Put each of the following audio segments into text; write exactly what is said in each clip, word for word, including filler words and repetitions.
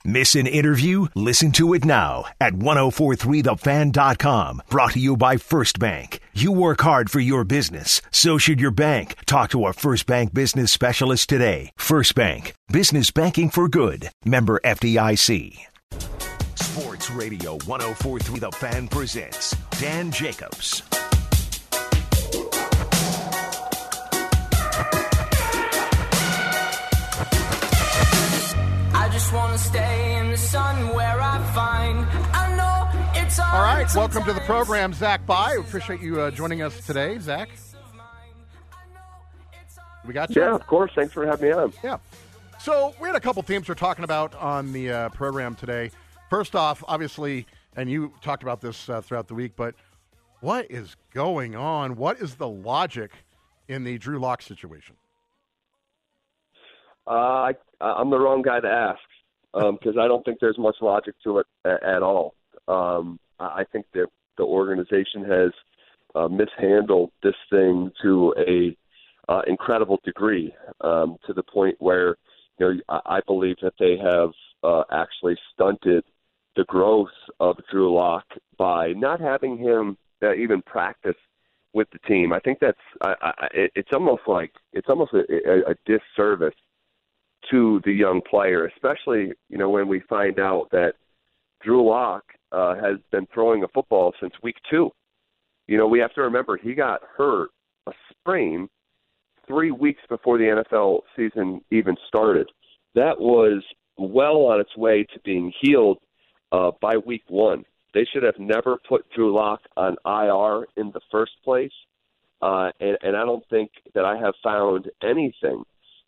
Miss an interview? Listen to it now at ten forty-three the fan dot com. Brought to you by First Bank. You work hard for your business. So should your bank. Talk to a First Bank business specialist today. First Bank. Business banking for good. Member F D I C. Sports Radio ten forty-three The Fan presents Dan Jacobs. I just want to stay in the sun where I find I know it's all, all right, welcome to the program, Zach By. Appreciate you uh, joining us today, Zach. We got you? Yeah, of course. Thanks for having me on. Yeah. So we had a couple themes we're talking about on the uh, program today. First off, obviously, and you talked about this uh, throughout the week, but what is going on? What is the logic in the Drew Lock situation? Uh, I, I'm the wrong guy to ask because um, I don't think there's much logic to it a- at all. Um, I think that the organization has uh, mishandled this thing to a uh, incredible degree, um, to the point where you know I, I believe that they have uh, actually stunted the growth of Drew Lock by not having him uh, even practice with the team. I think that's I, I, it's almost like it's almost a, a, a disservice to the young player, especially, you know, when we find out that Drew Lock uh, has been throwing a football since week two. You know, we have to remember he got hurt, a sprain, three weeks before the N F L season even started. That was well on its way to being healed uh, by week one. They should have never put Drew Lock on I R in the first place, uh, and, and I don't think that I have found anything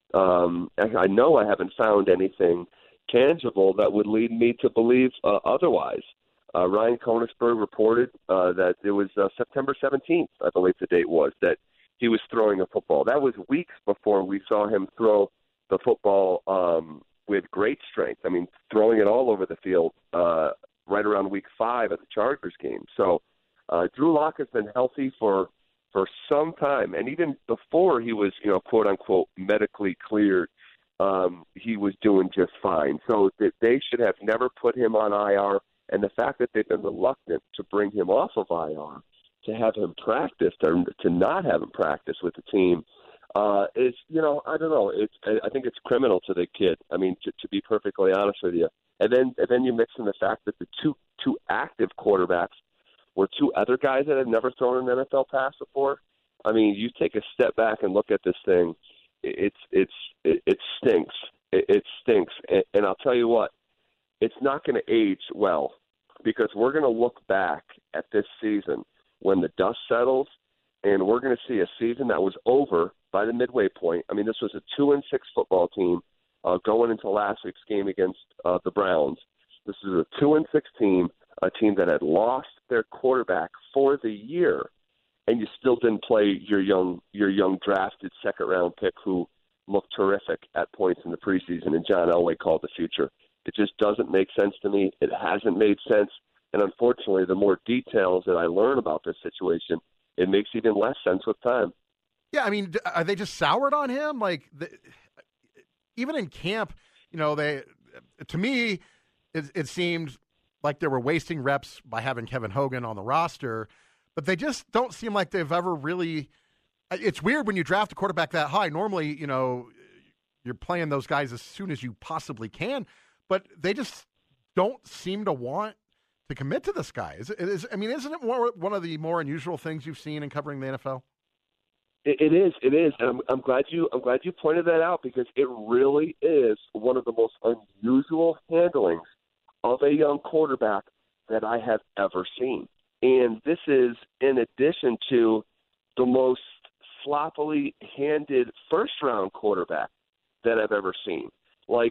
Um, I know I haven't found anything tangible that would lead me to believe uh, otherwise. Uh, Ryan Koenigsberg reported uh, that it was uh, September seventeenth, I believe the date was, that he was throwing a football. That was weeks before we saw him throw the football um, with great strength. I mean, throwing it all over the field uh, right around week five at the Chargers game. So uh, Drew Lock has been healthy for for some time. And even before he was, you know, quote unquote, medically cleared, um, he was doing just fine. So that they should have never put him on I R. And the fact that they've been reluctant to bring him off of I R, to have him practice, or to not have him practice with the team, uh, is, you know, I don't know. It's, I think it's criminal to the kid. I mean, to, to be perfectly honest with you. And then, and then you mix in the fact that the two, two active quarterbacks were two other guys that have never thrown an N F L pass before. I mean, you take a step back and look at this thing, it's it's it, it stinks. It, it stinks, and, and I'll tell you what, it's not going to age well, because we're going to look back at this season when the dust settles, and we're going to see a season that was over by the midway point. I mean, this was a two and six football team uh, going into last week's game against uh, the Browns. This is a two and six team, a team that had lost their quarterback for the year, and you still didn't play your young your young drafted second round pick who looked terrific at points in the preseason, and John Elway called the future. It just doesn't make sense to me. It hasn't made sense, and unfortunately, the more details that I learn about this situation, it makes even less sense with time. Yeah, I mean, are they just soured on him? Like, the, even in camp, you know, they to me, it, it seemed like they were wasting reps by having Kevin Hogan on the roster, but they just don't seem like they've ever really – it's weird when you draft a quarterback that high. Normally, you know, you're playing those guys as soon as you possibly can, but they just don't seem to want to commit to this guy. Is, is I mean, isn't it more, one of the more unusual things you've seen in covering the N F L? It, it is. It is. And I'm, I'm glad you I'm glad you pointed that out, because it really is one of the most unusual handlings of a young quarterback that I have ever seen. And this is in addition to the most sloppily handed first-round quarterback that I've ever seen. Like,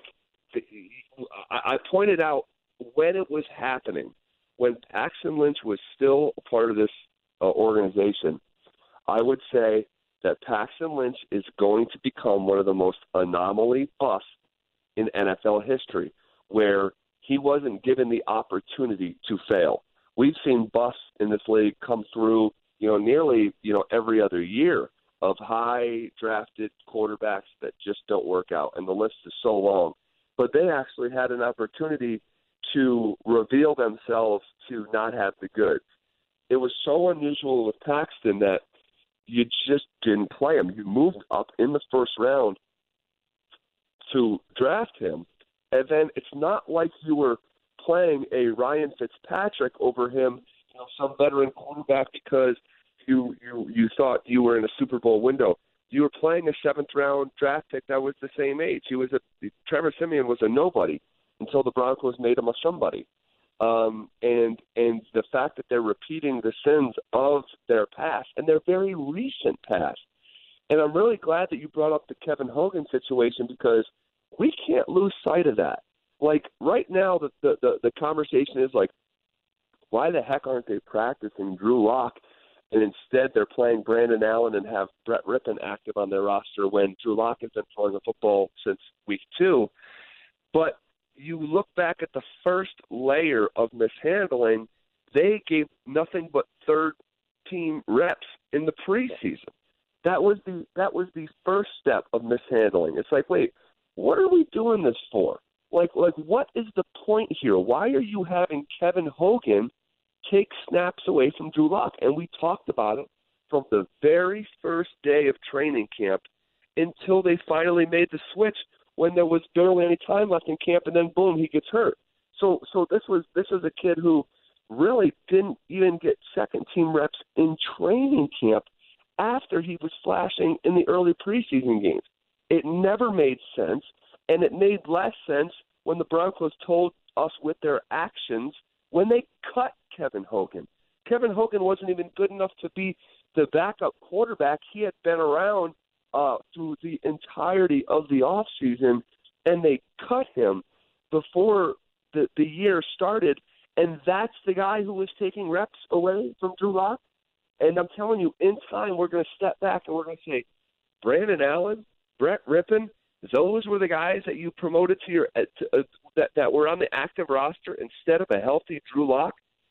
I pointed out when it was happening, when Paxton Lynch was still a part of this uh, organization, I would say that Paxton Lynch is going to become one of the most anomaly busts in N F L history, where he wasn't given the opportunity to fail. We've seen busts in this league come through, you know, nearly, you know, every other year of high drafted quarterbacks that just don't work out. And the list is so long. but they actually had an opportunity to reveal themselves to not have the goods. It was so unusual with Paxton that you just didn't play him. You moved up in the first round to draft him, and then it's not like you were playing a Ryan Fitzpatrick over him, you know, some veteran quarterback because you, you you thought you were in a Super Bowl window. You were playing a seventh round draft pick that was the same age. He was a Trevor Siemian was a nobody until the Broncos made him a somebody. Um, and and the fact that they're repeating the sins of their past and their very recent past. And I'm really glad that you brought up the Kevin Hogan situation because we can't lose sight of that. Like right now, the the, the, the conversation is like, why the heck aren't they practicing Drew Lock? And instead they're playing Brandon Allen and have Brett Rippon active on their roster when Drew Lock has been throwing the football since week two. But you look back at the first layer of mishandling, they gave nothing but third-team reps in the preseason. That was the that was the first step of mishandling. It's like, wait, what are we doing this for? Like, like what is the point here? Why are you having Kevin Hogan take snaps away from Drew Lock? And we talked about it from the very first day of training camp until they finally made the switch when there was barely any time left in camp, and then boom, he gets hurt. So, so this was this was a kid who really didn't even get second team reps in training camp after he was flashing in the early preseason games. It never made sense, and it made less sense when the Broncos told us with their actions when they cut Kevin Hogan. Kevin Hogan wasn't even good enough to be the backup quarterback. He had been around Uh, through the entirety of the offseason, and they cut him before the, the year started, and that's the guy who was taking reps away from Drew Lock. And I'm telling you, in time, we're going to step back and we're going to say, Brandon Allen, Brett Rippon, those were the guys that you promoted to your to, uh, that, that were on the active roster instead of a healthy Drew Lock.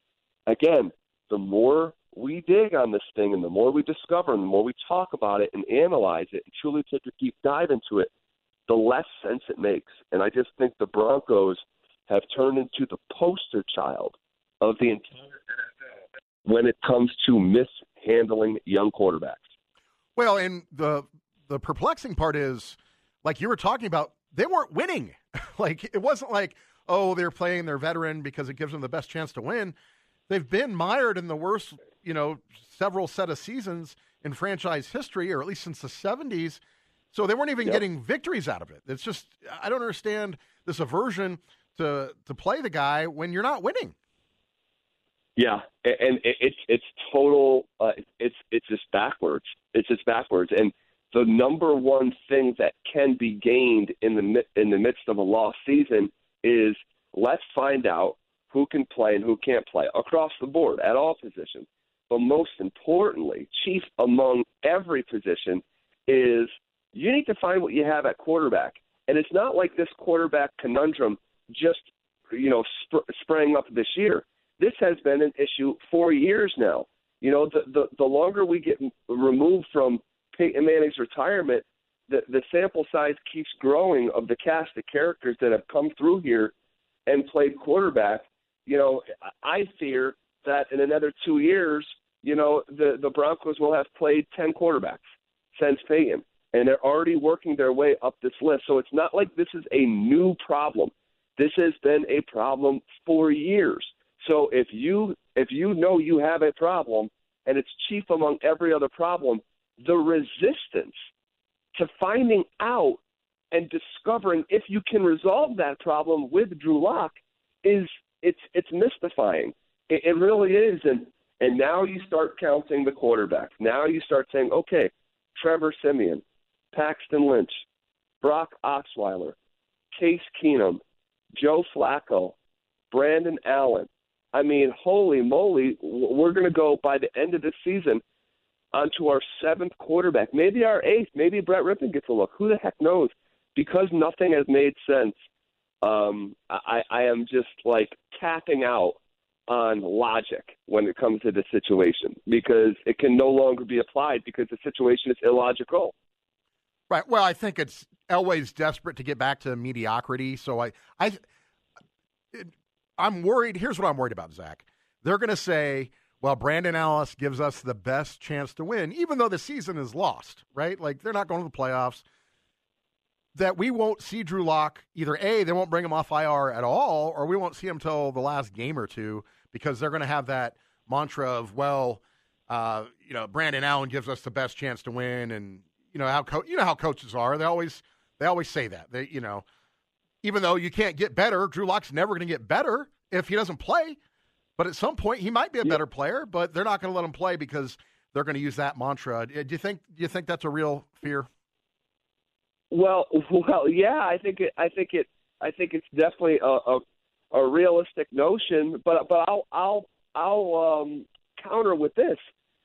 Again, the more we dig on this thing and the more we discover and the more we talk about it and analyze it and truly take a deep dive into it, the less sense it makes. And I just think the Broncos have turned into the poster child of the entire N F L when it comes to mishandling young quarterbacks. Well, and the the perplexing part is, like you were talking about, they weren't winning. Like, it wasn't like, oh, they're playing their veteran because it gives them the best chance to win. They've been mired in the worst, you know, several set of seasons in franchise history, or at least since the seventies. So they weren't even yep. getting victories out of it. It's just, I don't understand this aversion to to play the guy when you're not winning. Yeah, and it's it's total. Uh, it's it's just backwards. It's just backwards. And the number one thing that can be gained in the in the midst of a lost season is let's find out who can play and who can't play across the board at all positions. But most importantly, chief among every position, is you need to find what you have at quarterback. And it's not like this quarterback conundrum just, you know, sp- sprang up this year. This has been an issue for years now. You know, the, the, the longer we get removed from Peyton Manning's retirement, the, the sample size keeps growing of the cast of characters that have come through here and played quarterback. You know, I fear that in another two years, you know, the, the Broncos will have played ten quarterbacks since Peyton, and they're already working their way up this list. So it's not like this is a new problem. This has been a problem for years. So if you if you know you have a problem and it's chief among every other problem, the resistance to finding out and discovering if you can resolve that problem with Drew Lock is it's it's mystifying. It, it really is. And and now you start counting the quarterbacks. Now you start saying, okay, Trevor Siemian, Paxton Lynch, Brock Osweiler, Case Keenum, Joe Flacco, Brandon Allen. I mean, holy moly, we're going to go by the end of this season onto our seventh quarterback, maybe our eighth, maybe Brett Rippon gets a look. Who the heck knows? Because nothing has made sense, um, I, I am just like tapping out on logic when it comes to this situation because it can no longer be applied because the situation is illogical. Right. Well, I think it's Elway's desperate to get back to mediocrity. So I, I, it, I'm worried. Here's what I'm worried about, Zach. They're going to say, well, Brandon Allen gives us the best chance to win, even though the season is lost, right? Like, they're not going to the playoffs. That we won't see Drew Lock, either A, they won't bring him off I R at all, or we won't see him till the last game or two, because they're going to have that mantra of, well, uh, you know, Brandon Allen gives us the best chance to win, and you know how co- you know how coaches are. They always they always say that. They, you know, even though you can't get better, Drew Lock's never going to get better if he doesn't play. But at some point, he might be a better player, but they're not going to let him play because they're going to use that mantra. Do you think? Do you think that's a real fear? Well, well, yeah, I think it. I think it. I think it's definitely a, a, a realistic notion. But but I'll I'll I'll um, counter with this: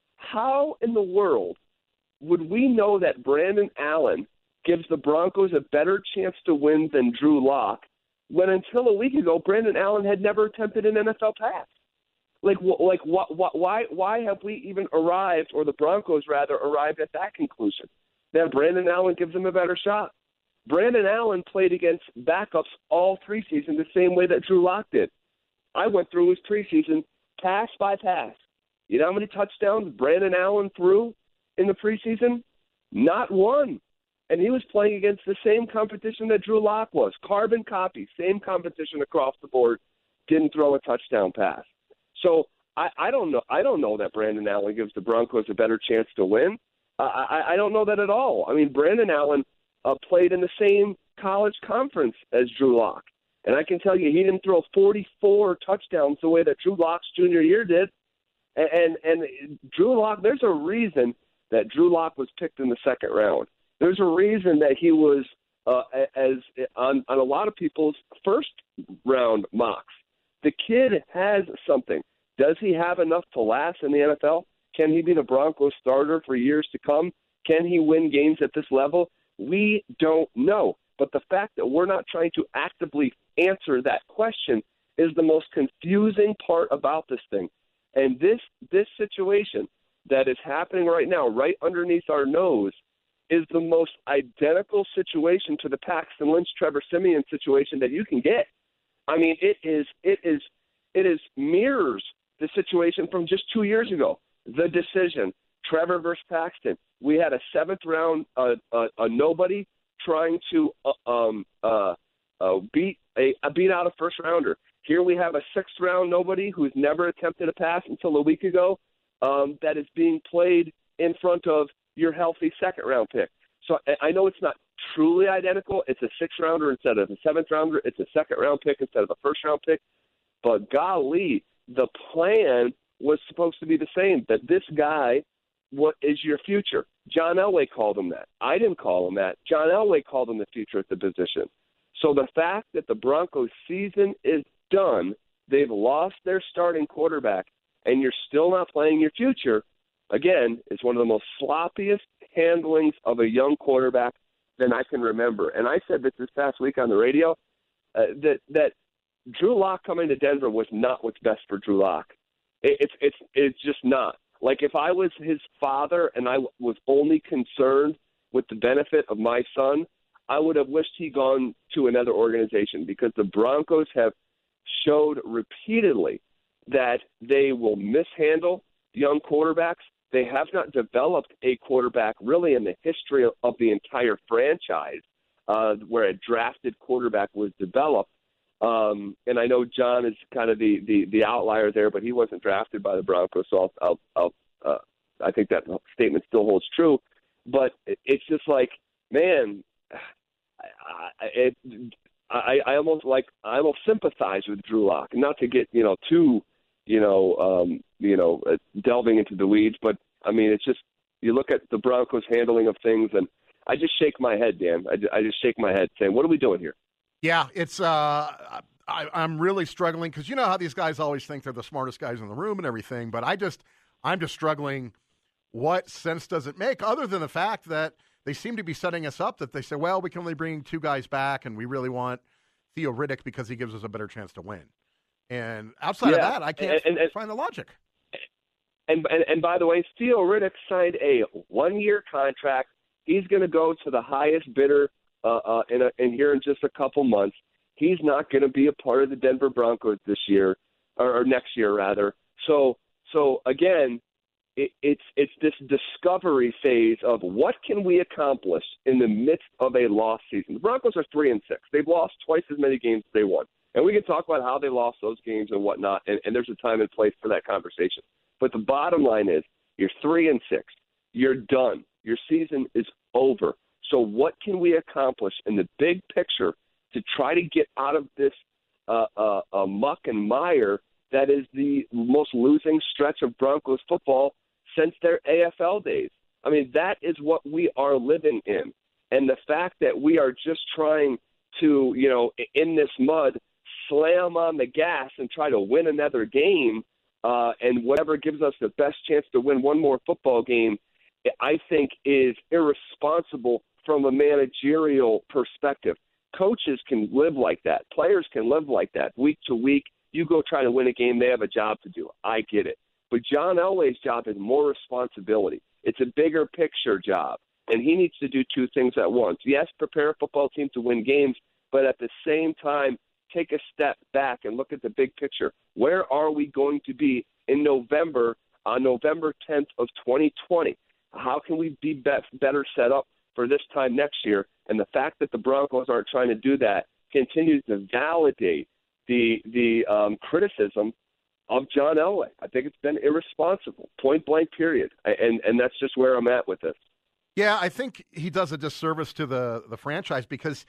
how in the world would we know that Brandon Allen gives the Broncos a better chance to win than Drew Lock, when until a week ago Brandon Allen had never attempted an N F L pass? Like like what, what, why why have we even arrived, or the Broncos rather arrived at that conclusion? That Brandon Allen gives them a better shot. Brandon Allen played against backups all preseason the same way that Drew Lock did. I went through his preseason pass by pass. You know how many touchdowns Brandon Allen threw in the preseason? Not one. And he was playing against the same competition that Drew Lock was. Carbon copy, same competition across the board. Didn't throw a touchdown pass. So I, I don't know. I don't know that Brandon Allen gives the Broncos a better chance to win. I, I don't know that at all. I mean, Brandon Allen uh, played in the same college conference as Drew Lock. And I can tell you he didn't throw forty-four touchdowns the way that Drew Lock's junior year did. And, and, and Drew Lock, there's a reason that Drew Lock was picked in the second round. There's a reason that he was uh, as on, on a lot of people's first round mocks. The kid has something. Does he have enough to last in the N F L? Can he be the Broncos starter for years to come? Can he win games at this level? We don't know. But the fact that we're not trying to actively answer that question is the most confusing part about this thing. And this this situation that is happening right now, right underneath our nose, is the most identical situation to the Paxton Lynch, Trevor Siemian situation that you can get. I mean, it is it is it is mirrors the situation from just two years ago. The decision, Trevor versus Paxton. We had a seventh round, uh, uh, a nobody trying to uh, um, uh, uh, beat a, a beat out a first rounder. Here we have a sixth round nobody who's never attempted a pass until a week ago. Um, that is being played in front of your healthy second round pick. So I know it's not truly identical. It's a sixth rounder instead of a seventh rounder. It's a second round pick instead of a first round pick. But golly, the plan was supposed to be the same, that this guy what is your future. John Elway called him that. I didn't call him that. John Elway called him the future at the position. So the fact that the Broncos season is done, they've lost their starting quarterback, and you're still not playing your future, again, is one of the most sloppiest handlings of a young quarterback than I can remember. And I said this this past week on the radio, uh, that that Drew Lock coming to Denver was not what's best for Drew Lock. It, it's it's it's just not. Like if I was his father and I was only concerned with the benefit of my son, I would have wished he'd gone to another organization, because the Broncos have showed repeatedly that they will mishandle young quarterbacks. They have not developed a quarterback really in the history of the entire franchise uh, where a drafted quarterback was developed. Um, and I know John is kind of the, the, the outlier there, but he wasn't drafted by the Broncos, so I'll, I'll, I'll, uh, I think that statement still holds true. But it's just like, man, I, it, I, I almost like I almost sympathize with Drew Lock, not to get you know too you know um, you know uh, delving into the weeds, but I mean it's just you look at the Broncos' handling of things, and I just shake my head, Dan. I, I just shake my head, saying, "What are we doing here?" Yeah, it's. Uh, I, I'm really struggling because you know how these guys always think they're the smartest guys in the room and everything, but I just I'm just struggling. What sense does it make, other than the fact that they seem to be setting us up, that they say, well, we can only bring two guys back, and we really want Theo Riddick because he gives us a better chance to win. And outside yeah. of that, I can't and, and, find the logic. And, and and by the way, Theo Riddick signed a one-year contract, He's going to go to the highest bidder uh, uh, in, a, in here in just a couple months. He's not going to be a part of the Denver Broncos this year, or, or next year rather. So, so again, it, it's it's this discovery phase of what can we accomplish in the midst of a lost season. The Broncos are three and six. They've lost twice as many games as they won, and we can talk about how they lost those games and whatnot. And, and there's a time and place for that conversation. But the bottom line is, you're three and six. You're done. Your season is over. So what can we accomplish in the big picture to try to get out of this uh, uh, uh, muck and mire that is the most losing stretch of Broncos football since their A F L days? I mean, that is what we are living in. And the fact that we are just trying to, you know, in this mud, slam on the gas and try to win another game, uh, and whatever gives us the best chance to win one more football game, I think is irresponsible from a managerial perspective. Coaches can live like that. Players can live like that week to week. You go try to win a game, they have a job to do. I get it. But John Elway's job is more responsibility. It's a bigger picture job, and he needs to do two things at once. Yes, prepare a football team to win games, but at the same time, take a step back and look at the big picture. Where are we going to be in November, on November tenth of twenty twenty? How can we be better set up for this time next year? And the fact that the Broncos aren't trying to do that continues to validate the the um, criticism of John Elway. I think it's been irresponsible, point blank, period. And and that's just where I'm at with this. Yeah, I think he does a disservice to the, the franchise because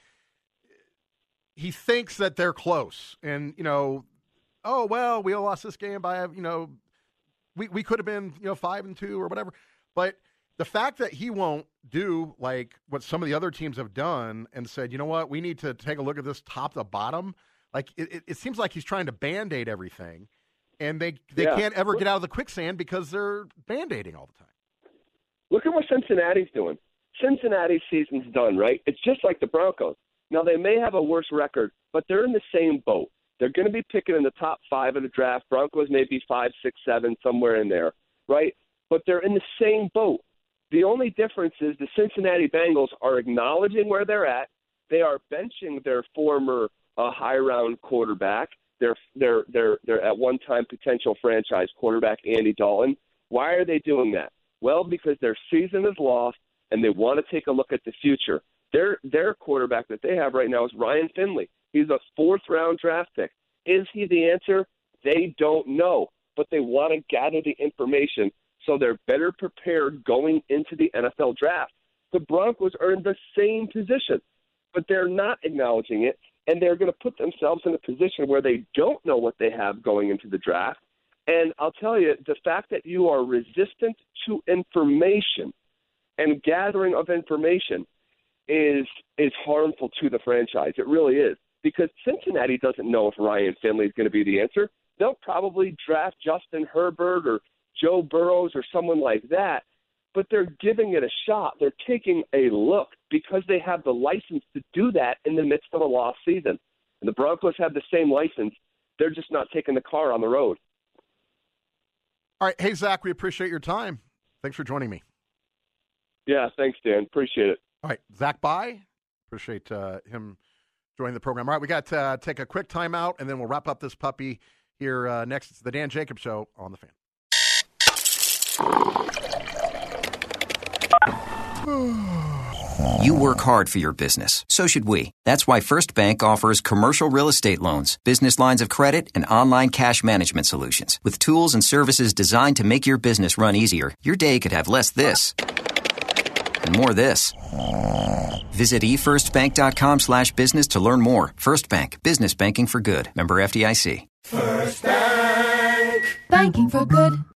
he thinks that they're close. And, you know, oh, well, we lost this game by, you know, we, we could have been, you know, five and two or whatever. But the fact that he won't do like what some of the other teams have done and said, you know what, we need to take a look at this top to bottom. Like it, it, it seems like he's trying to Band-Aid everything, and they they yeah. can't ever get out of the quicksand because they're Band-Aiding all the time. Look at what Cincinnati's doing. Cincinnati's season's done, right? It's just like the Broncos. Now, they may have a worse record, but they're in the same boat. They're going to be picking in the top five of the draft. Broncos may be five, six, seven, somewhere in there, right? But they're in the same boat. The only difference is the Cincinnati Bengals are acknowledging where they're at. They are benching their former uh, high-round quarterback, their their their their at one time potential franchise quarterback Andy Dalton. Why are they doing that? Well, because their season is lost and they want to take a look at the future. Their their quarterback that they have right now is Ryan Finley. He's a fourth-round draft pick. Is he the answer? They don't know, but they want to gather the information so they're better prepared going into the N F L draft. The Broncos are in the same position, but they're not acknowledging it, and they're going to put themselves in a position where they don't know what they have going into the draft. And I'll tell you, the fact that you are resistant to information and gathering of information is is harmful to the franchise. It really is, because Cincinnati doesn't know if Ryan Finley is going to be the answer. They'll probably draft Justin Herbert or Joe Burrows or someone like that, but they're giving it a shot. They're taking a look because they have the license to do that in the midst of a lost season. And the Broncos have the same license. They're just not taking the car on the road. All right. Hey, Zach, we appreciate your time. Thanks for joining me. Yeah, thanks, Dan. Appreciate it. All right. Zach Bye. Appreciate uh, him joining the program. All right. We got to uh, take a quick timeout, and then we'll wrap up this puppy here uh, next. It's the Dan Jacobs Show on The Fan. You work hard for your business. So should we. That's why First Bank offers commercial real estate loans, business lines of credit, and online cash management solutions. With tools and services designed to make your business run easier, your day could have less this and more this. Visit e first bank dot com slash business to learn more. First Bank. Business banking for good. Member F D I C. First Bank. Banking for good.